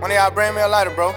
One of y'all bring me a lighter, bro.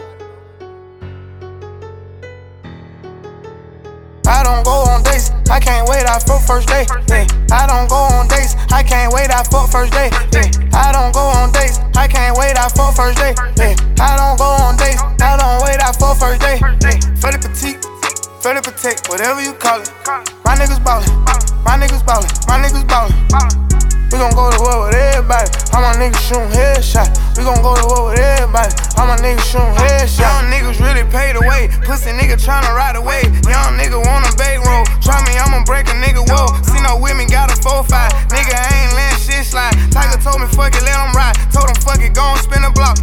I don't go on dates, I can't wait, I fuck first day. Yeah. I don't go on dates, I can't wait, I fuck first day. Yeah. I don't go on dates, I can't wait, I fuck first day. Yeah. I don't go on dates, I don't wait, I fuck first day. Yeah. Freddy Petite, Freddy Protect, whatever you call it. My niggas ballin', my niggas ballin', my niggas ballin'. We gon' go to war with everybody. All my niggas shootin' headshots. We gon' go to war with everybody. All my niggas shootin' headshots. Young niggas really paid away. Pussy nigga tryna ride away. Young nigga want a bait roll. Try me, I'ma break a nigga whoa. See no women, got a 4-5. Nigga, I ain't letting shit slide. Tiger told me fuck it, let him ride. Told him fuck it, go and spin the block.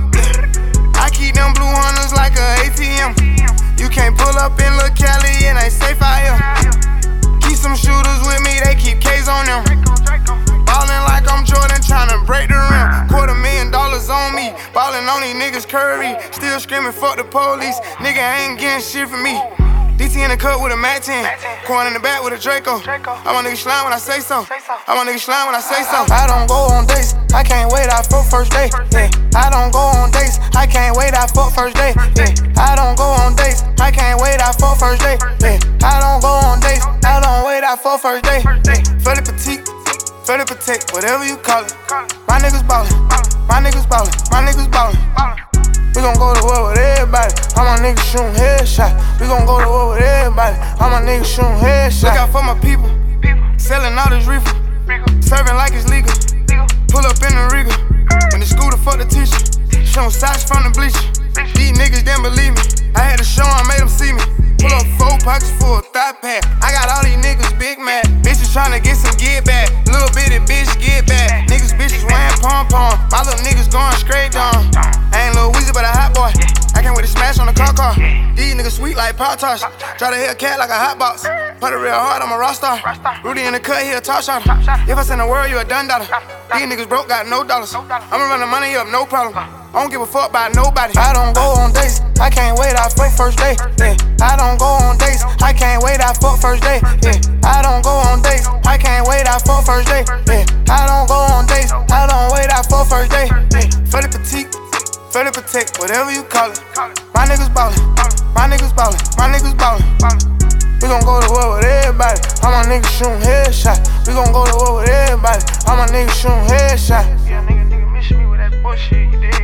I keep them blue hunters like a ATM. You can't pull up in Lil' Cali, it ain't safe out here. Keep some shooters with me, they keep K's on them. Ballin' like I'm Jordan, tryna break the rim. $250,000 on me, ballin' on these niggas curvy. Still screaming, fuck the police. Nigga ain't getting shit from me. DT in the cut with a Mac 10. Corn in the back with a Draco. I want niggas slime when I say so. I want niggas slime when I say so. I don't go on dates, I can't wait, I fuck first day. Yeah. I don't go on dates, I can't wait, I fuck first day. Yeah. I don't go on dates, I can't wait, I fuck first day. Yeah. I don't go on dates, I don't wait, I fuck first day. Yeah. Freddy Petite, Freddy Protect, whatever you call it. My niggas ballin', my niggas ballin', my niggas ballin'. We gon' go to war with everybody. All my niggas shootin' headshots. We gon' go to war with everybody. All my niggas shootin' headshots. Look out for my people. Sellin' all this reefer. Serving like it's legal. Pull up in the Regal. When the scooter fuck the teacher. Showin' sides from the bleacher. These niggas didn't believe me. I had to show 'em, made them see me. Pull up 4 pockets full of thigh pad. I got all these niggas big mad. Bitches tryna get some get back. Little bitty bitch get back. Niggas bitches wearing pom-pom. My little niggas going straight down. I ain't Lil Weezy but a hot boy. I can't wait to smash on the car. These niggas sweet like Pop-Tarts. Try to hit a cat like a hot box. Put it real hard, I'm a rock star. Rudy in the cut, he a top shot. If I send the world, you a done dollar. These niggas broke, got no dollars. I'ma run the money up, no problem. I don't give a fuck about nobody. I don't go on dates, I can't wait, I fuck first day. Yeah. I don't go on dates, I can't wait, I fuck first day. Yeah. I don't go on dates, I can't wait, I fuck first day. Yeah. I don't go on dates, I don't wait, I fuck first day. Yeah. Freddy Petite, Freddy Protect, whatever you call it. My niggas ballin', my niggas ballin', my niggas ballin'. We gon' go to war with everybody. All my niggas shootin' headshots. We gon' go to war with everybody. All my niggas shootin' headshots. Yeah, nigga miss me with that bullshit, you dig?